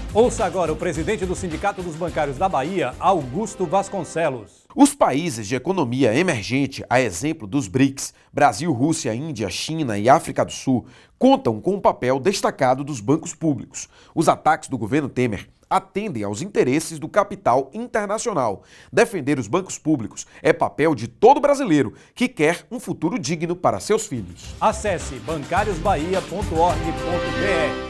Ouça agora o presidente do Sindicato dos Bancários da Bahia, Augusto Vasconcelos. Os países de economia emergente, a exemplo dos BRICS, Brasil, Rússia, Índia, China e África do Sul, contam com um papel destacado dos bancos públicos. Os ataques do governo Temer atendem aos interesses do capital internacional. Defender os bancos públicos é papel de todo brasileiro que quer um futuro digno para seus filhos. Acesse bancariosbahia.org.br.